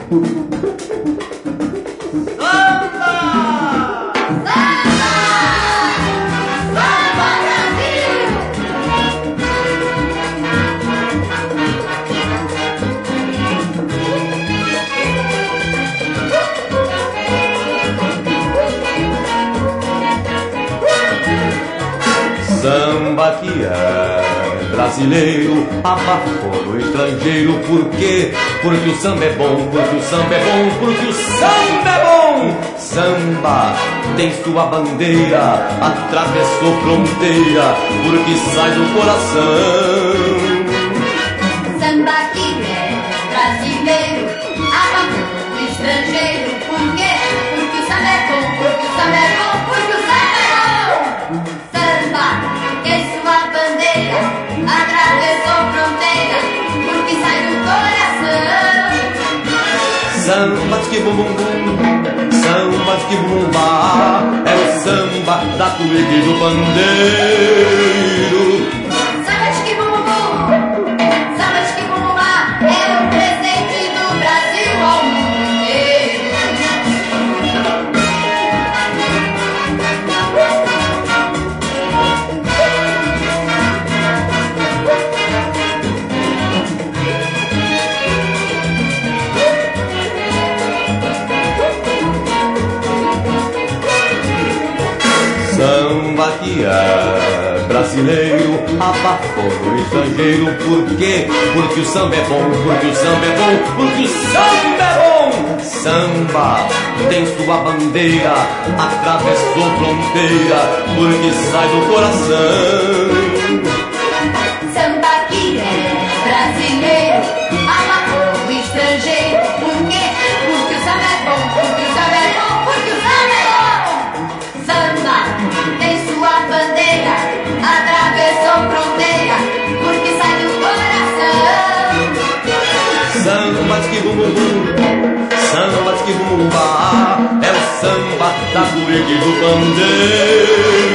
Samba que é brasileiro, abafou no estrangeiro. Por quê? Porque o samba é bom, porque o samba é bom, porque o samba é bom. Samba tem sua bandeira, atravessou fronteira, porque sai do coração. Samba que é brasileiro, abafou no estrangeiro. Por quê? Porque o samba é bom, porque o samba é bom, porque o samba é bom. Samba tem sua bandeira, atravessou fronteira, porque sai do coração. Samba de que bum bum bum, samba de que bum bum bá, é o samba da cueca e do pandeiro. Samba de que bum bum bum, samba de que bum bum bá, é o presente do Brasil ao mundo inteiro. Samba que é brasileiro, abafou no estrangeiro. Por quê? Porque o samba é bom, porque o samba é bom, porque o samba é bom. Samba tem sua bandeira, atravessou fronteira, porque sai do coração. Samba que é brasileiro, abafou o estrangeiro. Por quê? Porque o samba é bom, porque o samba é bom, porque o samba é bom. Samba tem sua bandeira, atravessou fronteira, porque sai do coração. Samba de que bum bum bum, samba de que bum bum bá, é o samba da cueca e do pandeiro.